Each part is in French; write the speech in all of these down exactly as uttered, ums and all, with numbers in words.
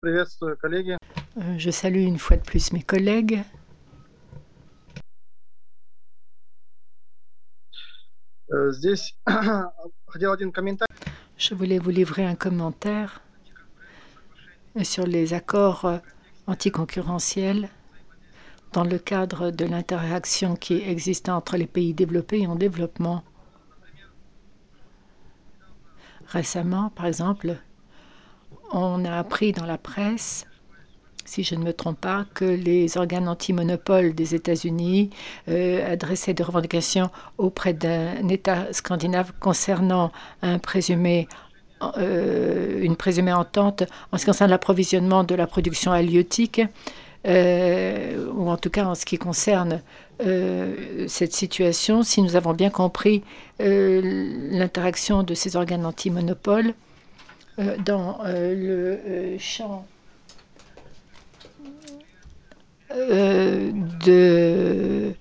Приветствую, коллеги. Euh, Je salue une fois de plus mes collègues. Э, Здесь хотел один комментарий. Je voulais vous livrer un commentaire sur les accords euh, anticoncurrentiels dans le cadre de l'interaction qui existe entre les pays développés et en développement. Récemment, par exemple, on a appris dans la presse, si je ne me trompe pas, que les organes anti-monopole des États-Unis euh, adressaient des revendications auprès d'un État scandinave concernant un présumé euh, une présumée entente en ce qui concerne l'approvisionnement de la production halieutique, euh, ou en tout cas en ce qui concerne euh, cette situation. Si nous avons bien compris euh, l'interaction de ces organes anti-monopole euh, dans euh, le euh, champ euh, de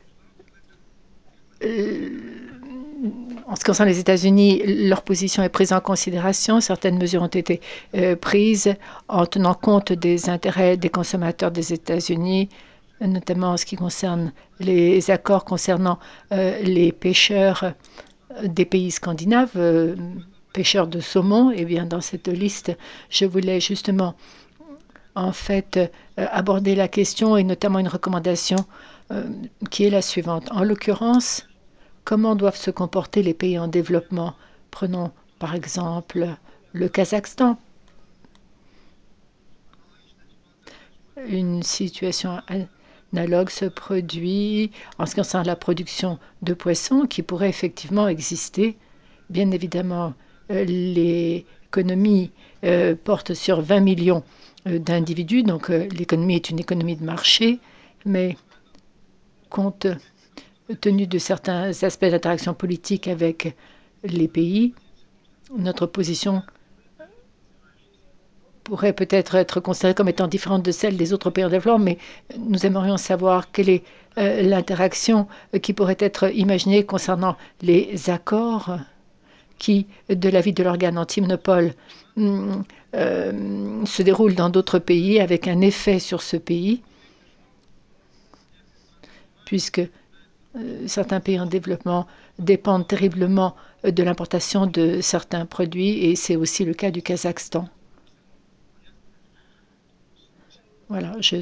euh, en ce qui concerne les États-Unis, leur position est prise en considération. Certaines mesures ont été euh, prises en tenant compte des intérêts des consommateurs des États-Unis, notamment en ce qui concerne les accords concernant euh, les pêcheurs des pays scandinaves, euh, pêcheurs de saumon. Et bien dans cette liste, je voulais justement en fait euh, aborder la question et notamment une recommandation euh, qui est la suivante. En l'occurrence, comment doivent se comporter les pays en développement? Prenons par exemple le Kazakhstan, une situation analogue se produit en ce qui concerne la production de poissons qui pourrait effectivement exister. Bien évidemment, euh, l'économie euh, porte sur vingt millions euh, d'individus, donc euh, l'économie est une économie de marché, mais compte tenu de certains aspects d'interaction politique avec les pays, notre position pourrait peut-être être considérée comme étant différente de celle des autres pays en développement, mais nous aimerions savoir quelle est euh, l'interaction qui pourrait être imaginée concernant les accords qui, de l'avis de l'organe anti-monopole, euh, se déroulent dans d'autres pays avec un effet sur ce pays, puisque euh, certains pays en développement dépendent terriblement de l'importation de certains produits, et c'est aussi le cas du Kazakhstan. Voilà, je